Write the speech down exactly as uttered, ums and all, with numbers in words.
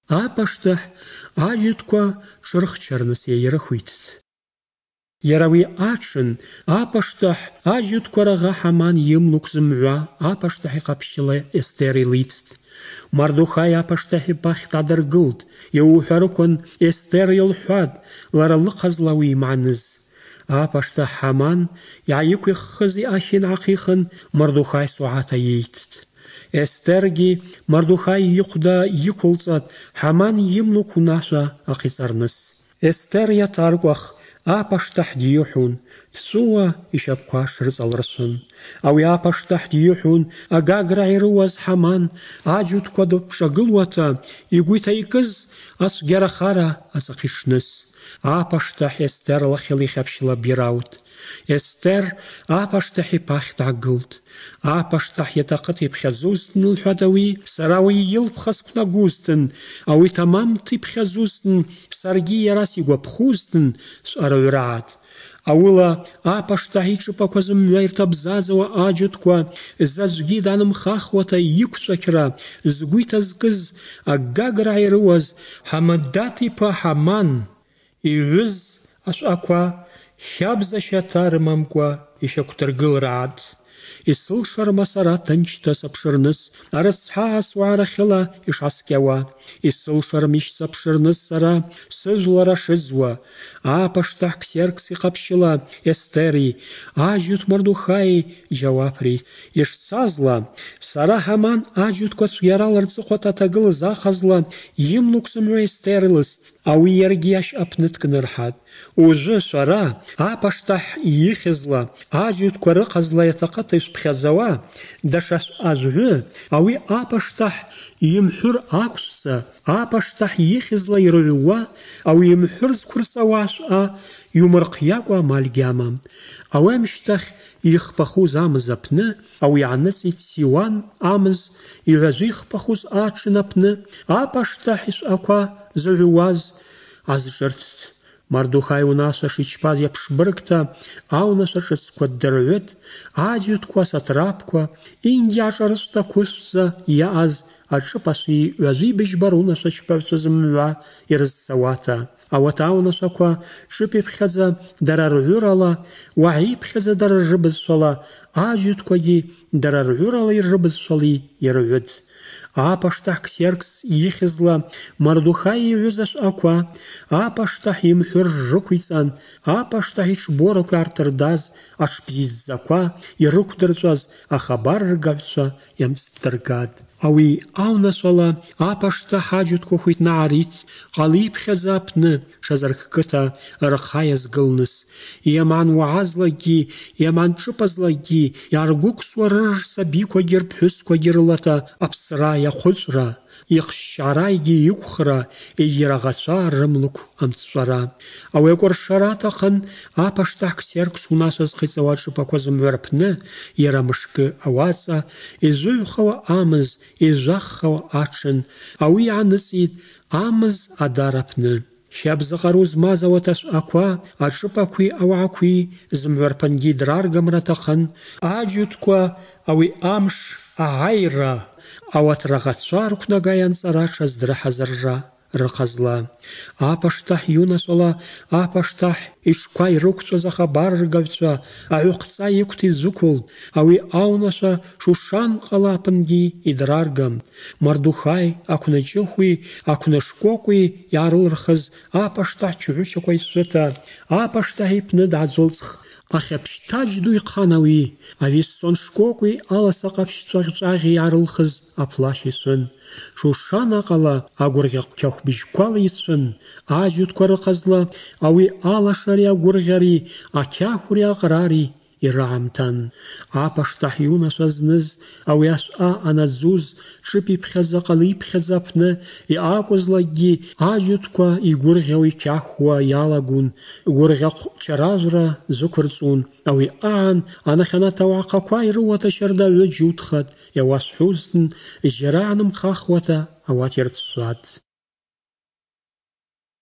Апаштахь аджитква шырхчарныс йайрыхвитт. Йара ауи атшын апаштахь аджиткварагha Хаман йымлук зымгӏва апаштахь йкъапщыла Эстер йлиттӏ. Мардухай апаштахь йпахь дгӏадыргылтӏ, йауыхӏварыквын Эстер йылхӏватӏ лара лыхъазла ауи ймагӏныз. Апаштахь Хаман йгӏайыквиххыз йъа йнагӏахъихын Мардухай сугӏата йыйттӏ. Эстергьи Мардухай йыхъвда йыквылцӏатӏ Хаман йымлук унашва ахъицӏарныс. Эстер йатаркӏвах апаштахь дйыхӏвун, дцӏуа йщапӏква шрыцӏалрышвын. Ауи апаштахь дйыхӏвун агагра йрыуаз Хаман аджутква дапшӏагылуата йгвы йтайкӏыз ацвгьарахара ацӏахъишныс. Апаштахь Эстер лахьыла йхьапщыла бираутӏ. Эстер апаштахь йпахь дгӏагылтӏ. Апаштахь йатахъыта йпхьадзузтын лхӏватӏ ауи, сара ауи йылпха схъвнагузтын, ауи тамамта йпхьадзузтын, саргьи йара сигвапхузтын съарагӏврагӏатӏ. Ауыла апаштахь йшӏыпӏаква зымгӏва йыртабзазауа аджутква заджвгьи дгӏанымхахуата йыквчӏвакьра згвы йтазкӏыз агагра йрыуаз Хамадат йпа Хаман йгӏвыз ашвъаква хабза щата рымамкӏва йщаквдыргылргӏатӏ. Йсылшарма сара тынчта сапшырныс арыцхӏагӏа суагӏарахьыла йшгӏаскӏьауа. Йсылшармищ сапшырныс сара сыжвлара шыдзуа. Апаштахь Ксеркс йкъапщыла Эстери аджут Мардухаи джьауапритӏ. Йшцазла сара Хаман аджутква цвгьарала рцӏыхъва татагылыз ахъазла йымлук зымгӏва Эстер йлыстӏ. Ауи йаргьи ащ апны дкӏнырхӏатӏ. Ужвы швара апаштахь йыхьызла аджутква рыхъазла йатахъыта йшвпхьадзауа даша швъажвгӏвы ауи апаштахь йымхӏвыр аквшвца апаштахь йыхьызла йрыгӏвуа ауи йымхӏвыр зквырцӏауа швъа йумырхъйакӏва амаль гьамам. Ауи амщтахь йыхпахуз амыз апны ауи йгӏаныцӏитӏ Сиуан амыз йгӏважвы йхпахуз атшын апны апаштахь йшвъаква зыгӏвуаз гӏазшӏырттӏ. Мардухай унашва шичпаз йапшбыргта аунашва шӏыцква ддыргӏвытӏ, аджутква сатрапква йынйа шӏарышвта-квышвтта йаъаз ашӏыпашви йгӏважви быжьбара унашва чпагӏвчва зымгӏва йрызцауата. Ауат аунашваква шӏыпӏ йпхьадза дара ргӏвырала, уагӏай йпхьадза дара рыбызшвала, аджутквагьи дара ргӏвырала йрыбызшвали йргӏвытӏ. Апаштахь Ксеркс йыхьызла Мардухай йгӏвыз ашвъаква апаштахь йымхӏвыр рыквицӏан, апаштахь йтшбораква йгӏартырдаз ашпзидздзаква йрыквдырчӏваз ахабарргагӏвчва йамцӏддыргатӏ. Ауи аунашвала апаштахь аджутква хвитнагӏаритӏ къали йпхьадза апны тшазыркӏкӏыта рхъа йазгылныс. Йамгӏан уагӏазлагьи, йамгӏан шӏыпӏазлагьи йгӏаргвыквсуа рыж сабиквагьи рпхӏвысквагьи рылата апсра йахъвыцӏвра, йхщгӏара йгьи йыквхра йгьирагъачва рымлыкв амцӏшӏвара. Ауи акӏвыршара атахъын апаштахь Ксеркс унашва зхъицӏауа шӏыпӏаква зымгӏва рпны йара мшкӏы ауацӏа, йжвыгӏвхауа амыз, йжваххауа атшын, ауи йгӏаныцӏитӏ амыз адар апны. Хабза къару змаз ауат ашвъаква ашӏыпӏакви ауагӏакви зымгӏва рпынгьи драргамра атахъын аджутква ауи амш агӏайра ауат рагъачва рквнага йанцӏара тшаздырыхӏазырра рыхъазла. Апаштахь юнашвала апаштахь йтшква йрыквчӏваз ахабарргагӏвчва агӏвыхъцӏа йыквта йджвыквылтӏ. Ауи аунашва Шушан къала апынгьи йдраргамтӏ. Мардухай аквнычӏыхви аквнышкӏвокӏви йгӏарылырхыз апаштахь чгӏвычаква йшвыта, апаштахь йпны дгӏаджвылцӏх ахьапщтаджь ду йхъан ауи, ависсон шкӏвокӏви аласа къапщчӏвагъьчӏвагъьи йгӏарылхыз аплащ йшвын. Шушан акъала агвыргъьахъв кьахвбыжьквала йшвын. Аджутква рыхъазла ауи алашари агвыргъьари акьахври акърари йрагӏамтан. Апаштахь юнашва зныз ауи ашвъа анадзуз шӏыпӏ йпхьадза къали йпхьадза апны йъакӏвызлакӏгьи аджутква йгвыргъьауа йкьахвуа йалагун, гвыргъьахъв чаражвра зыквырцӏун. Ауи агӏан анахьанат ауагӏахъаква йрыуата щардагӏвы джьутхатӏ, йауашвхӏузтын зджьара йгӏанымхахуата ауат йырцшватӏ.